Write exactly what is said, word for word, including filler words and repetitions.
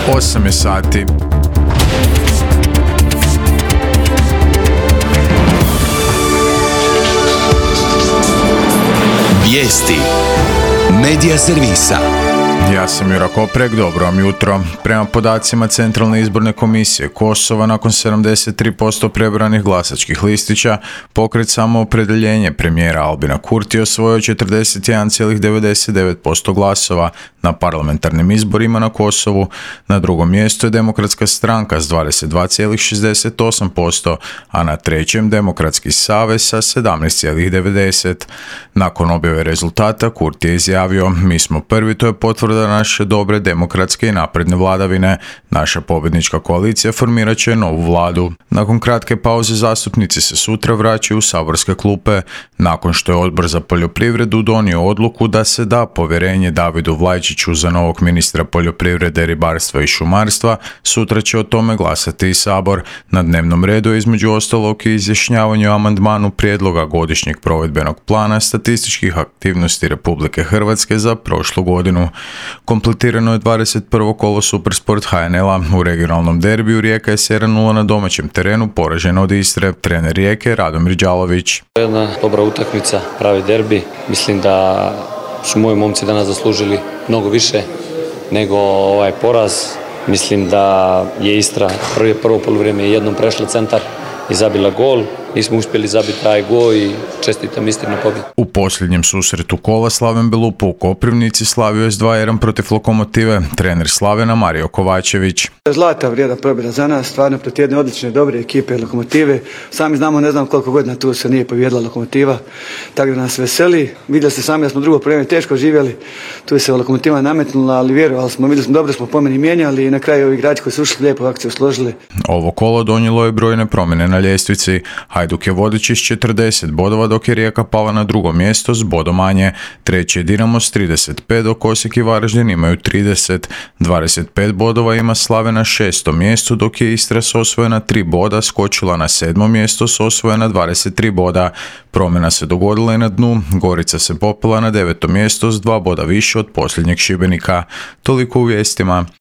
osam je sati. Vijesti Medija servisa. Ja sam Jura Koprek, dobro vam jutro. Prema podacima Centralne izborne komisije Kosova, nakon sedamdeset tri posto prebranih glasačkih listića, pokret Samoopredjeljenje premijera Albina Kurtija osvojio četrdeset jedan zarez devedeset devet posto glasova na parlamentarnim izborima na Kosovu. Na drugom mjestu je Demokratska stranka s dvadeset dva zarez šezdeset osam posto, a na trećem Demokratski savez sa sedamnaest zarez devedeset. Nakon objave rezultata Kurti je izjavio: "Mi smo prvi, to je potvrda naše dobre, demokratske i napredne vladavine. Naša pobjednička koalicija formirat će novu vladu." Nakon kratke pauze zastupnici se sutra vraćaju u saborske klupe. Nakon što je Odbor za poljoprivredu donio odluku da se da povjerenje Davidu Vlajčiću za novog ministra poljoprivrede, ribarstva i šumarstva, sutra će o tome glasati i Sabor. Na dnevnom redu je između ostalog i izjašnjavanje o amandmanu prijedloga godišnjeg provedbenog plana statističkih aktivnosti Republike Hrvatske za prošlu godinu. Kompletirano je dvadeset prvo kolo Supersport H N L-a. U regionalnom derbiju Rijeka je s jedan nula na domaćem terenu poražena od Istre. Trener Rijeke Radomir Đalović. Jedna dobra utakmica, pravi derbi. Mislim da su moji momci danas zaslužili mnogo više nego ovaj poraz. Mislim da je Istra prvi, prvo poluvrijeme jednom prešla centar i zabila gol. Nismo uspjeli zabiti taj gol i čestitam Istri na pobjedu. U posljednjem susretu kola Slaven Belupo u Koprivnici slavio je s dva jedan protiv Lokomotive. Trener Slavena Mario Kovačević. Zlata vrijedna pobjeda za nas, stvarno protiv jedne odlične, dobre ekipe Lokomotive. Sami znamo, ne znam koliko godina tu se nije pobijedila Lokomotiva, tako da nas veseli. Vidjeli ste sami da smo drugo vrijeme teško živjeli, tu se Lokomotiva nametnula, ali vjerovali smo, vidjeli smo, dobro smo po meni mijenjali i na kraju ovi igrači koji su ušli lijepo akciju složili. Ovo kolo donijelo je brojne promjene na ljestvici. Hajduk je vodeći s četrdeset bodova, dok je Rijeka pala na drugo mjesto s bodom manje. Treći je Dinamo s trideset pet, dok Osijek i Varaždin imaju trideset. dvadeset pet bodova ima Slaven na šestom mjestu, dok je Istra s osvojena tri boda skočila na sedmo mjesto s osvojena dvadeset tri boda. Promjena se dogodila i na dnu. Gorica se popela na deveto mjesto s dva boda više od posljednjeg Šibenika. Toliko u vijestima.